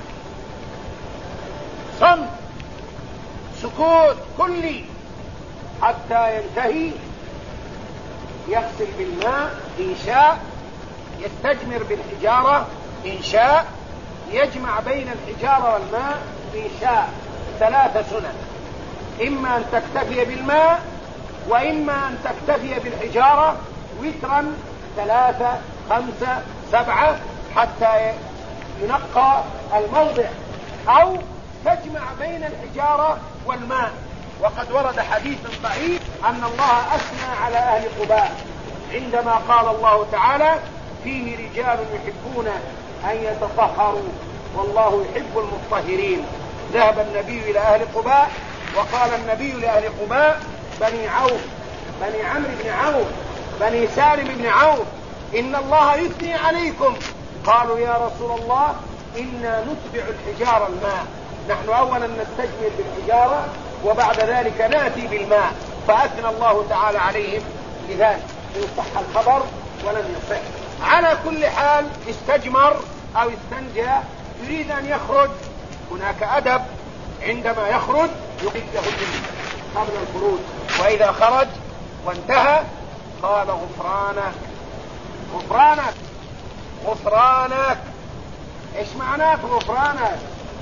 صمت، سكوت كلي حتى ينتهي. يغسل بالماء إن شاء، يستجمر بالحجارة إن شاء، يجمع بين الحجارة والماء إن شاء. 3 سنن، إما أن تكتفي بالماء، وإما أن تكتفي بالحجارة وترا 3 5 7 حتى ينقى الموضع، أو تجمع بين الحجارة والماء. وقد ورد حديث ضعيف أن الله أثنى على أهل قباء عندما قال الله تعالى فيه رجال يحبون أن يتطهروا والله يحب المطهرين. ذهب النبي إلى أهل قباء وقال النبي لأهل قباء: بني عوف، بني عمرو بن عوف، بني سالم بن عوف، إن الله يثني عليكم. قالوا: يا رسول الله إنا نتبع الحجارة الماء، نحن أولا نستجمل بالحجارة وبعد ذلك نأتي بالماء. فأثنى الله تعالى عليهم لذلك، إن صح الخبر ولم يصح. على كل حال استجمر أو استنجى، يريد أن يخرج، هناك أدب عندما يخرج يقف له الجنة قبل الخروج، وإذا خرج وانتهى قال: غفرانك غفرانك غفرانك. ايش معناه غفرانك؟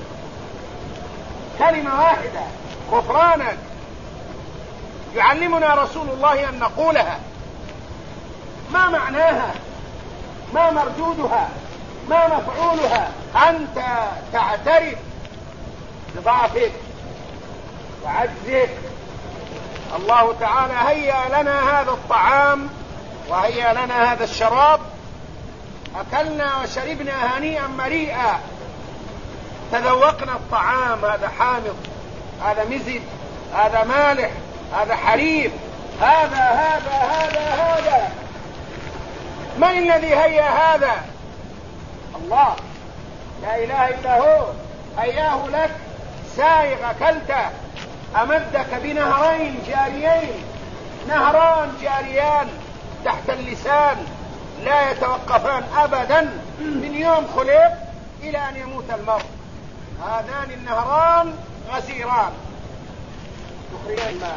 كلمة واحدة، غفرانك. يعلمنا رسول الله أن نقولها. ما معناها؟ ما مردودها؟ ما مفعولها؟ أنت تعترف بضعفك وعجزك. الله تعالى هيأ لنا هذا الطعام وهيأ لنا هذا الشراب، أكلنا وشربنا هنيئا مريئا، تذوقنا الطعام، هذا حامض، هذا مزج، هذا مالح، هذا حليب، هذا من الذي هيأ هذا؟ الله، لا إله إلا هو. هياه لك سائغ أكلته أمدك بنهرين جاريين، نهران جاريان تحت اللسان لا يتوقفان أبدا من يوم خلق إلى أن يموت المرء. هذان النهران غزيران تخرجان الماء.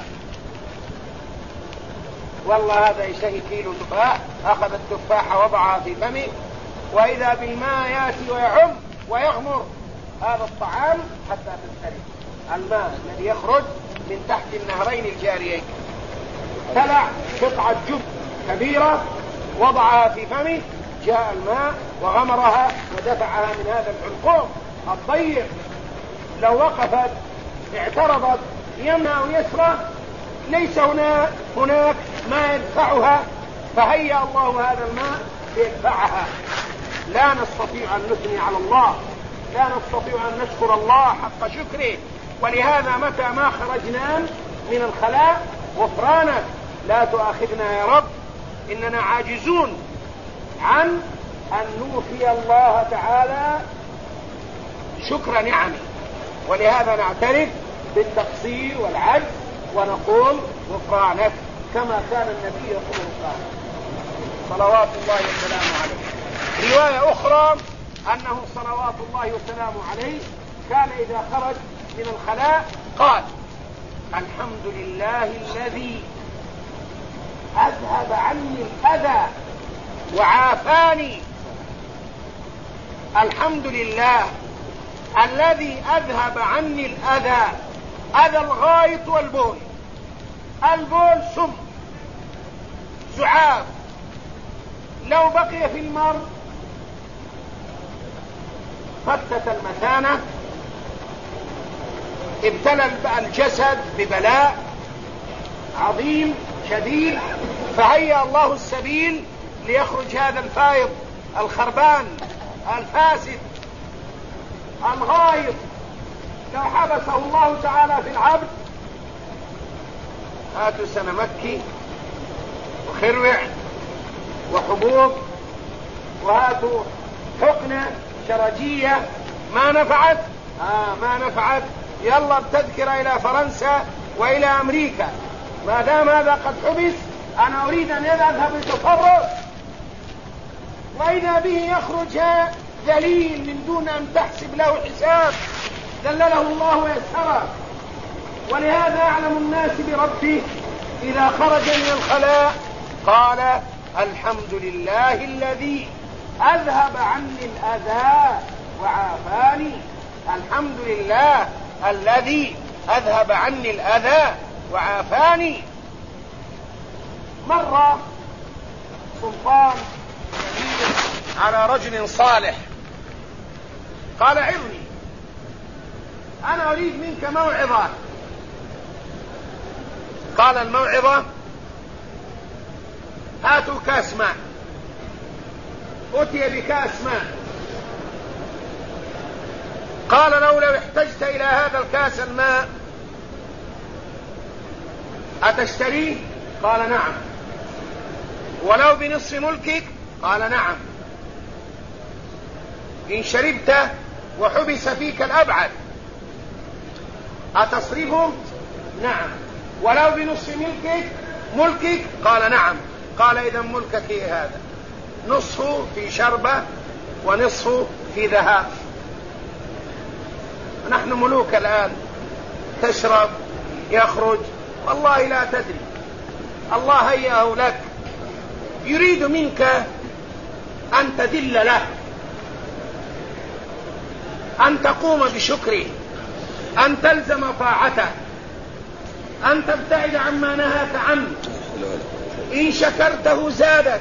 والله هذا يشتهي كيلو تفاح، أخذ التفاحة وضعها في فمه وإذا بالماء يأتي ويعم ويغمر هذا الطعام حتى تنتهي. الماء الذي يخرج من تحت النهرين الجاريين. تلع قطعة جب كبيرة وضعها في فمه، جاء الماء وغمرها ودفعها من هذا الحلقوم الضيق. لو وقفت اعترضت يمنى أو يسرى ليس هناك ما يدفعها، فهيأ الله هذا الماء ليدفعها. لا نستطيع أن نثني على الله، لا نستطيع أن نشكر الله حق شكره. ولهذا متى ما خرجنا من الخلاء غفرانك لا تؤاخذنا يا رب إننا عاجزون عن أن نوفي الله تعالى شكر نعمه، ولهذا نعترف بالتقصير والعجز ونقول غفرانك كما كان النبي يقول غفرانك صلوات الله وسلامه عليه. رواية أخرى أنه صلوات الله وسلامه عليه كان إذا خرج من الخلاء قال الحمد لله الذي أذهب عني الأذى وعافاني. الحمد لله الذي أذهب عني الأذى، أذى الغائط والبول. البول سم زعاف، لو بقي في المرء فتت المثانة، ابتلى الجسد ببلاء عظيم شديد، فهيأ الله السبيل ليخرج هذا الفائض الخربان الفاسد الغائط. لو حبسه الله تعالى في العبد هاتوا سنمكي وخروع وحبوب وهاتوا حقنة شرجية ما نفعت ما نفعت، يلا بتذكر إلى فرنسا وإلى أمريكا. ما دام هذا قد حبس أنا أريد أن يذهب للتصرف، وإذا به يخرج ذليل من دون أن تحسب له حساب، ذلله الله ويسره. ولهذا أعلم الناس بربه إذا خرج من الخلاء قال الحمد لله الذي أذهب عني الأذى وعافاني. الحمد لله الذي أذهب عني الأذى وعافاني. مر سلطان على رجل صالح قال عظني، أنا أريد منك موعظة. قال الموعظة هاتوا كاس ماء. أتي بكاس ماء. قال لو احتجت إلى هذا الكاس الماء أتشتريه؟ قال نعم. ولو بنصف ملكك؟ قال نعم. إن شربت وحبس فيك الأبعد أتصرفه؟ نعم. ولو بنصف ملكك؟ قال نعم. قال إذا ملكك هذا نصفه في شربة ونصفه في ذهاب. نحن ملوك الآن، تشرب يخرج والله لا تدري، الله هيأه لك، يريد منك أن تدل له، أن تقوم بشكره، أن تلزم طاعته، أن تبتعد عما نهاك عنه. إن شكرته زادك،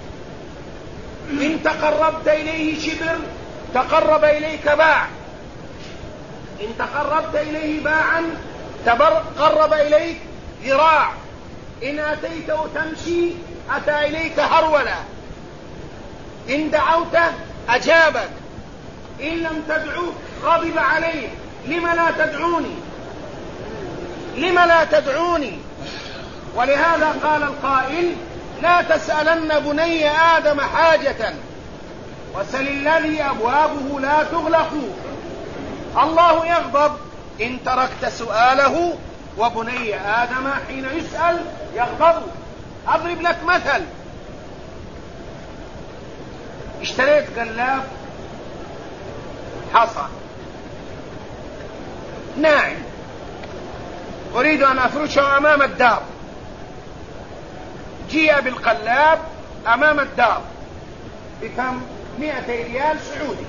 إن تقربت إليه شبر تقرب إليك باع، إن تقربت إليه باعا تقرب إليك ذراع، إن أتيته تمشي أتى إليك هرولا، إن دعوته أجابك، إن لم تدعوه غضب عليه. لم لا تدعوني؟ لم لا تدعوني؟ ولهذا قال القائل لا تسألن بني آدم حاجة وسل الذي أبوابه لا تغلق. الله يغضب إن تركت سؤاله، وبني آدم حين يسأل يغضب. أضرب لك مثل. اشتريت قلاب حصى ناعم، أريد أن أفرشه أمام الدار. جيء بالقلاب أمام الدار بكم؟ 200 ريال سعودي.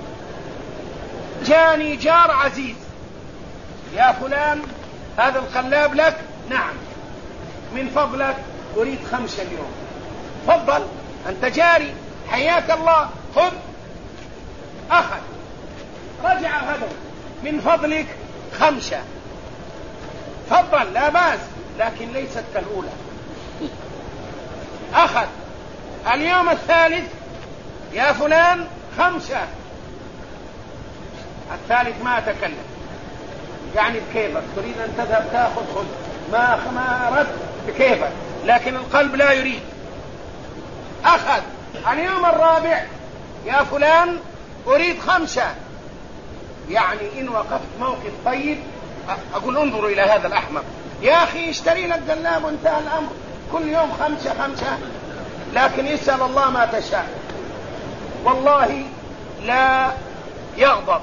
جاني جار عزيز: يا فلان هذا القلاب لك. نعم. من فضلك أريد 5 اليوم. تفضل، أنت جاري، حياك الله، خذ. أخذ، رجع غدا: من فضلك 5. تفضل، لا بأس، لكن ليست كالأولى. أخذ اليوم الثالث: يا فلان 5. الثالث ما تكلم، يعني بكيفك، تريد أن تذهب تأخذ خذ، ما أردت بكيفك، لكن القلب لا يريد. أخذ اليوم الرابع: يا فلان أريد 5. يعني إن وقفت موقف طيب أقول انظروا إلى هذا الأحمق، يا أخي اشتري لك قلاب وانتهى الأمر، كل يوم 5. لكن اسأل الله ما تشاء، والله لا يغضب.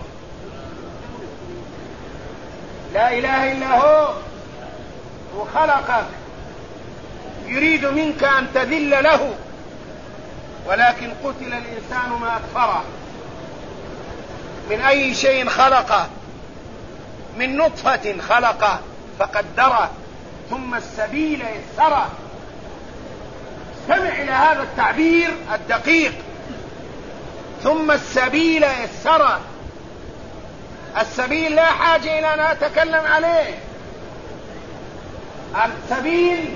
لا إله إلا هو، وخلقك، يريد منك أن تذل له، ولكن قتل الإنسان ما أكفره. من أي شيء خلقه؟ من نطفة خلقه فقدره، ثم السبيل يسره. استمع إلى هذا التعبير الدقيق: ثم السبيل يسره. السبيل لا حاجة إلى أن أتكلم عليه. السبيل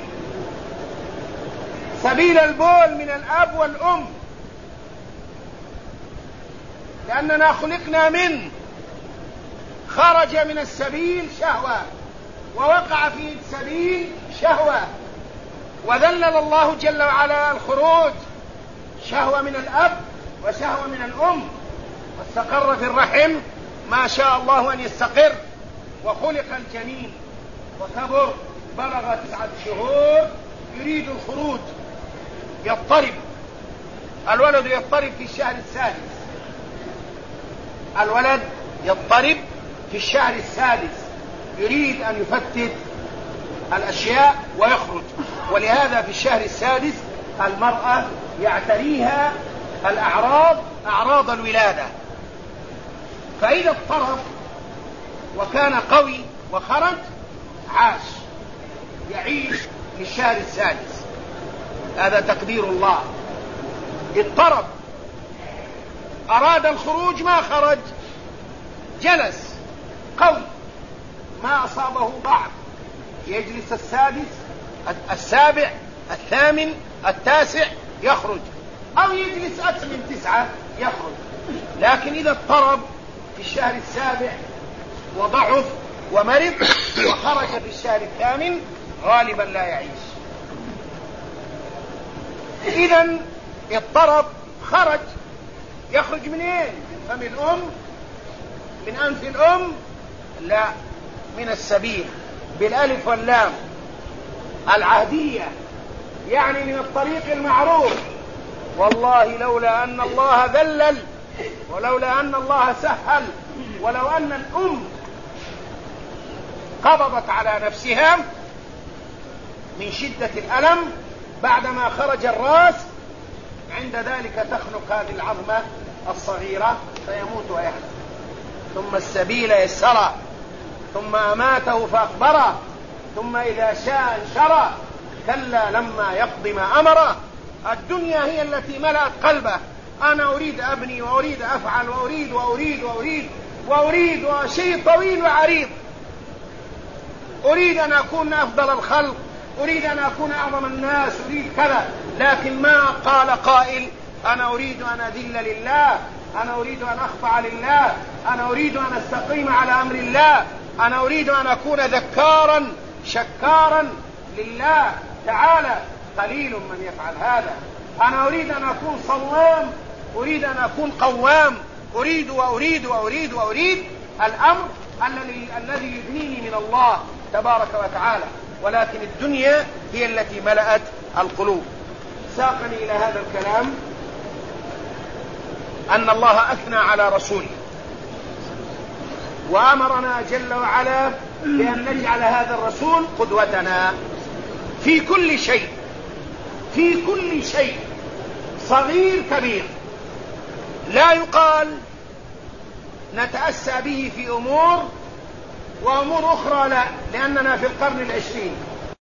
سبيل البول من الأب والأم، لأننا خلقنا منه. خرج من السبيل شهوة، ووقع في السبيل شهوة، وذلل الله جل وعلا الخروج: شهوة من الأب وشهوة من الأم، واستقر في الرحم ما شاء الله أن يستقر، وخلق الجنين وكبر، بلغ 9 شهور، يريد الخروج، يضطرب. الولد يضطرب في الشهر السادس. الولد يضطرب في الشهر السادس، يريد أن يفتت الأشياء ويخرج. ولهذا في الشهر السادس المرأة يعتريها الأعراض، أعراض الولادة. فإذا اضطرب وكان قوي وخرج عاش، يعيش في الشهر السادس. هذا تقدير الله. اضطرب، أراد الخروج ما خرج، جلس قوي، ما أصابه ضعف، يجلس السادس، السابع، الثامن، التاسع، يخرج، أو يجلس أكثر من 9 يخرج. لكن إذا اضطرب في الشهر السابع وضعف ومرض وخرج في الشهر الثامن غالبا لا يعيش. إذن اضطرب، خرج، يخرج منين؟ من فم الأم؟ من أنف الأم؟ لا، من السبيل، بالألف واللام العهدية، يعني من الطريق المعروف. والله لولا أن الله ذلل، ولولا أن الله سهل، ولو أن الأم قبضت على نفسها من شدة الألم بعدما خرج الرأس، عند ذلك تخنق هذه العظمة الصغيرة فيموت ويهلك. ثم السبيل يسره، ثم أماته فأقبره، ثم إذا شاء انشره، كلا لما يقضي ما أمره. الدنيا هي التي ملأت قلبه. أنا أريد أبني، وأريد أفعل، وأريد وأريد وأريد وأريد، وشيء طويل وعريض. أريد أن أكون أفضل الخلق، أريد أن أكون أعظم الناس، أريد كذا، لكن ما قال قائل أنا أريد أن أذل لله، أنا أريد أن أخضع لله، أنا أريد أن أستقيم على أمر الله، أنا أريد أن أكون ذكارا شكارا لله تعالى. قليل من يفعل هذا. أنا أريد أن أكون صوام، أريد أن أكون قوام، أريد وأريد وأريد وأريد. الأمر الذي يدنيني من الله تبارك وتعالى، ولكن الدنيا هي التي ملأت القلوب. ساقني إلى هذا الكلام أن الله أثنى على رسوله وأمرنا جل وعلا بأن نجعل هذا الرسول قدوتنا في كل شيء، في كل شيء صغير كبير. لا يقال نتأسى به في أمور وأمور أخرى لا، لأننا في القرن العشرين